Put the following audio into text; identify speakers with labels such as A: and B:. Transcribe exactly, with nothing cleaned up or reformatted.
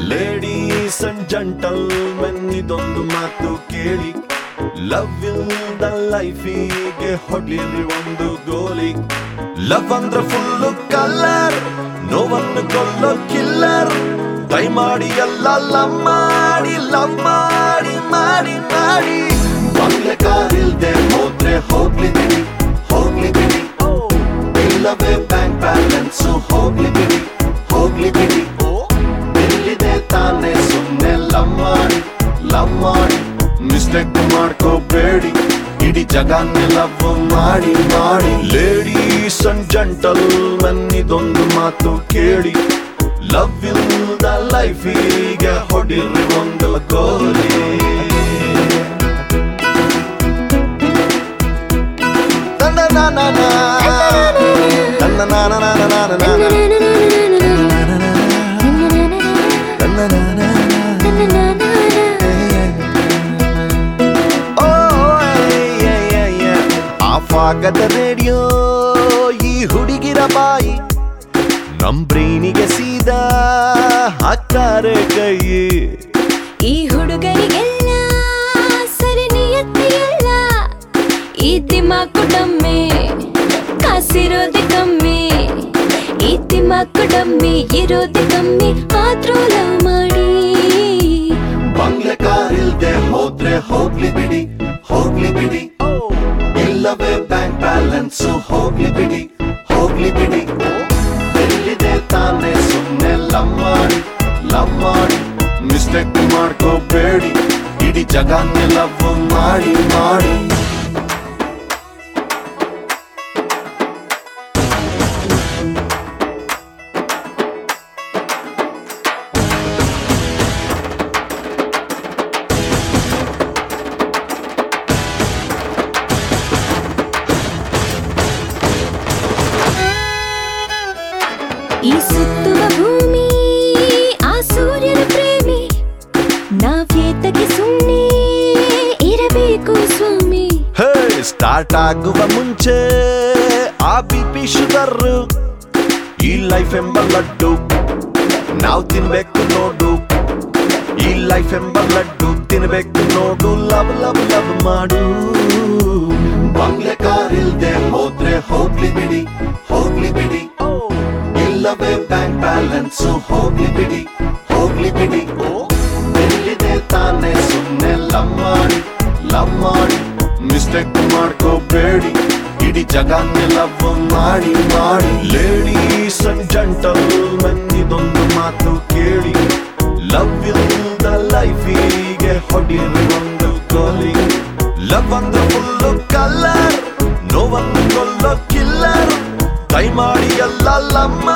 A: Ladies and gentlemen ಇದೊಂದು ಮಾತು ಕೇಳಿ, ಲವ್ ಇಲ್ದ ಲೈಫಿಗೆ ಹೊಡಿರಿ ಒಂದು ಗೋಲಿ. ಲವ್ ಅಂದ್ರೆ ಫುಲ್ ಕಲರ್, ನೋವನ್ನು ಕೊಲ್ಲೋ ಕಿಲ್ಲರ್. ದಯಮಾಡಿ ಎಲ್ಲ ಲವ್ ಮಾಡಿ ಲವ್ ಮಾಡಿ ಮಾಡಿ ಮಾಡಿ. ಬಂಗ್ಲೆ ಕಾರ್ ಇಲ್ದೆ ಹೋದ್ರೆ ಹೋಗ್ಲಿ ಬಿಡಿ ಹೋಗ್ಲಿ ಬಿಡಿ, ಇಲ್ಲವೇ ಬ್ಯಾಂಕ್ ಬ್ಯಾಲೆನ್ಸ್ ಹೋಗ್ಲಿ ಬಿಡಿ ಹೋಗ್ಲಿ ಬಿಡಿ. ಎಲ್ಲಿದೆ ತಾನೇ ಸುಮ್ನೆ ಲವ್ ಮಾಡಿ ಲವ್ ಮಾಡಿ. ಮಿಸ್ಟೇಕ್ ಮಾಡ್ಕೋಬೇಡಿ, ಇಡೀ ಜಗನ್ನೇ ಲವ್ ಮಾಡಿ ಮಾಡಿ. ಲೇಡೀಸ್ ಅಂಡ್ ಜೆಂಟಲ್ಮೆನ್ ಇದೊಂದು ಮಾತು ಕೇಳಿ, ಲವ್ ಇಲ್ದ ಲೈಫಿಗೆ ಹೊಡಿರಿ ಒಂದು ಗೋಲಿ. ಆಫ್ ಆಗದ ರೇಡಿಯೋ ಈ ಹುಡುಗಿರ ಬಾಯಿ, ನಮ್ ಬ್ರೈನಿಗೆ ಸೀದಾ ಹಾಕ್ತಾರೆ ಕೈ.
B: ಈ ಹುಡುಗರಿಗೆಲ್ಲ ಸರಿ ನಿಯತ್ತಿಯಲ್ಲ, ಈ ದಿಮಾಕು ಡಮ್ಮಿ ಕಾಸಿರೋದೆ ಕಮ್ಮಿ. ಈ ದಿಮಾಕು ಡಮ್ಮಿ ಇರೋದೆ ಕಮ್ಮಿ, ಆದ್ರೂ ಲವ್ ಮಾಡಿ.
A: ಬಂಗ್ಲೆ ಕಾರ್ ಇಲ್ದೆ ಹೋದ್ರೆ ಹೋಗ್ಲಿ ಬಿಡಿ ಹೋಗ್ಲಿ ಬಿಡಿ, ಇಲ್ಲವೇ ಬ್ಯಾಂಕ್ ಬ್ಯಾಲೆನ್ಸ್ ಹೋಗ್ಲಿ ಬಿಡಿ ಹೋಗ್ಲಿ ಬಿಡಿ. ಎಲ್ಲಿದೆ ತಾನೇ ಸುಮ್ನೆ ಲವ್ ಮಾಡಿ ಲವ್ ಮಾಡಿ. ಮಿಸ್ಟೇಕ್ ಮಾಡ್ಕೋಬೇಡಿ, ಇಡೀ ಜಗನ್ನೇ ಲವ್ ಮಾಡಿ ಮಾಡಿ.
B: ಈ ಸುತ್ತುವ ಭೂಮಿ ಆ ಸೂರ್ಯನ ಪ್ರೇಮಿ, ನಾವೇತಕ್ಕೆ ಸುಮ್ಮನೆ ಇರಬೇಕು ಸ್ವಾಮಿ.
A: ಹೇ ಸ್ಟಾರ್ಟ್ ಆಗುವ ಮುಂಚೆ ಆ ಬಿ ಪಿ ಶುಗರ್, ಈ ಲೈಫ್ ಎಂಬ ಲಡ್ಡು ನಾವು ತಿನ್ಬೇಕು ನೋಡು. ಈ ಲೈಫ್ ಎಂಬ ಲಡ್ಡು ತಿನ್ಬೇಕು ನೋಡು. ಲವ್ ಲವ್ ಲವ್ ಮಾಡು. ಬಂಗ್ಲೆ ಕಾರ್ ಇಲ್ದೆ ಹೋದ್ರೆ ಹೋಗ್ಲಿ ಬಿಡಿ ಹೋಗ್ಲಿ ಬಿಡಿ, ಇಲ್ಲವೇ ಬ್ಯಾಂಕ್ ಬ್ಯಾಲೆನ್ಸ್ ಹೋಗ್ಲಿ ಬಿಡಿ ಹೋಗ್ಲಿ ಬಿಡಿ. ಎಲ್ಲಿದೆ ತಾನೇ ಸುಮ್ನೆ ಲವ್ ಮಾಡಿ ಲವ್ ಮಾಡಿ. ಮಿಸ್ಟೇಕ್ ಮಾಡ್ಕೋಬೇಡಿ, ಇಡೀ ಜಗನ್ನೇ ಲವ್ ಮಾಡಿ ಮಾಡಿ. ಲೇಡೀಸ್ ಅಂಡ್ ಜೆಂಟಲ್ಮೆನ್ ಇದೊಂದು ಮಾತು ಕೇಳಿ, ಲವ್ ಇಲ್ದ ಲೈಫಿಗೆ ಹೊಡಿರಿ ಒಂದು ಗೋಲಿ. ಲವ್ ಅಂದ್ರೆ ಫುಲ್ ಕಲರ್, ನೋವನ್ನು ಕೊಲ್ಲೋ ಕಿಲ್ಲರ್. ದಯಮಾಡಿ ಎಲ್ಲ ಲವ್